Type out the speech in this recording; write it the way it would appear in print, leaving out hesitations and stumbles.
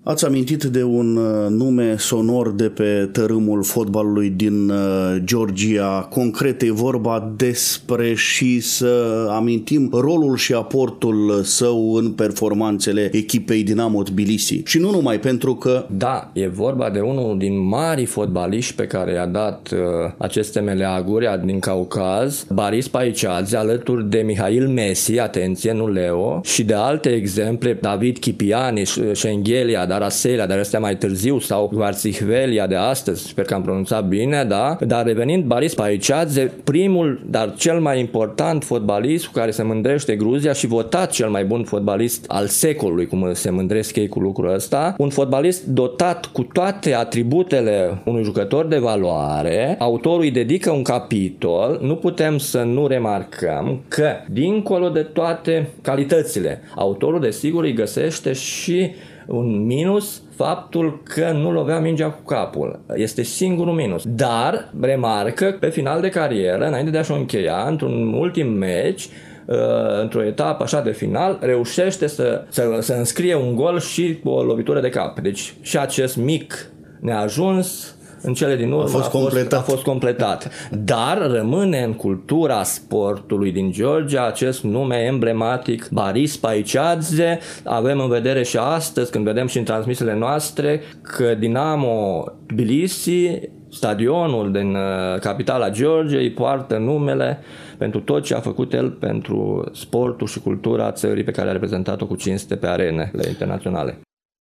Ați amintit de un nume sonor de pe tărâmul fotbalului din Georgia. Concret e vorba despre, și să amintim, rolul și aportul său în performanțele echipei Dinamo Tbilisi. Și nu numai, pentru că... Da, e vorba de unul din marii fotbaliști pe care i-a dat aceste meleaguri din Caucaz, Baris Paicadze, alături de Mihail Messi, atenție, nu Leo, și de alte exemple, David Chipiani, Șenghelia, Daraselia, dar astea mai târziu, sau Guarțihvelia de astăzi, sper că am pronunțat bine, da? Dar revenind, Baris Paicadze, primul, dar cel mai important fotbalist cu care se mândrește Gruzia și votat cel mai bun fotbalist al secolului, cum se mândresc ei cu lucrul ăsta, un fotbalist dotat cu toate atributele unui jucător de valoare. Autorul îi dedică un capitol, nu putem să nu remarcăm că, dincolo de toate calitățile, autorul desigur îi găsește și un minus, faptul că nu lovea mingea cu capul. Este singurul minus. Dar remarcă pe final de carieră, înainte de a-și o încheia, într-un ultim meci, într-o etapă așa de final, reușește să înscrie un gol și cu o lovitură de cap. Deci și acest mic neajuns în cele din urmă a fost completat. Dar rămâne în cultura sportului din Georgia acest nume emblematic, Baris Paicadze. Avem în vedere și astăzi, când vedem și în transmisiile noastre, că Dinamo Tbilisi, stadionul din capitala Georgiei, îi poartă numele pentru tot ce a făcut el pentru sportul și cultura țării pe care a reprezentat-o cu cinste pe arenele internaționale.